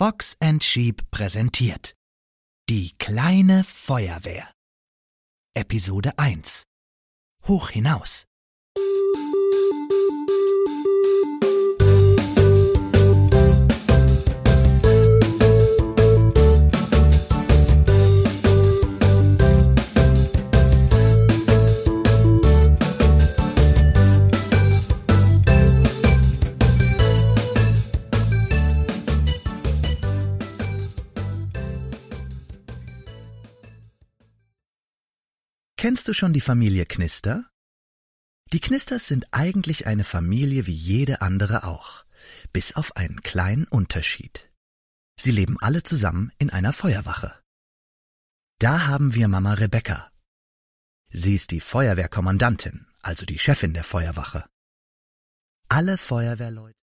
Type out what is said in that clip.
Fox and Sheep präsentiert Die kleine Feuerwehr. Episode 1. Hoch hinaus. Kennst du schon die Familie Knister? Die Knisters sind eigentlich eine Familie wie jede andere auch, bis auf einen kleinen Unterschied. Sie leben alle zusammen in einer Feuerwache. Da haben wir Mama Rebecca. Sie ist die Feuerwehrkommandantin, also die Chefin der Feuerwache. Alle Feuerwehrleute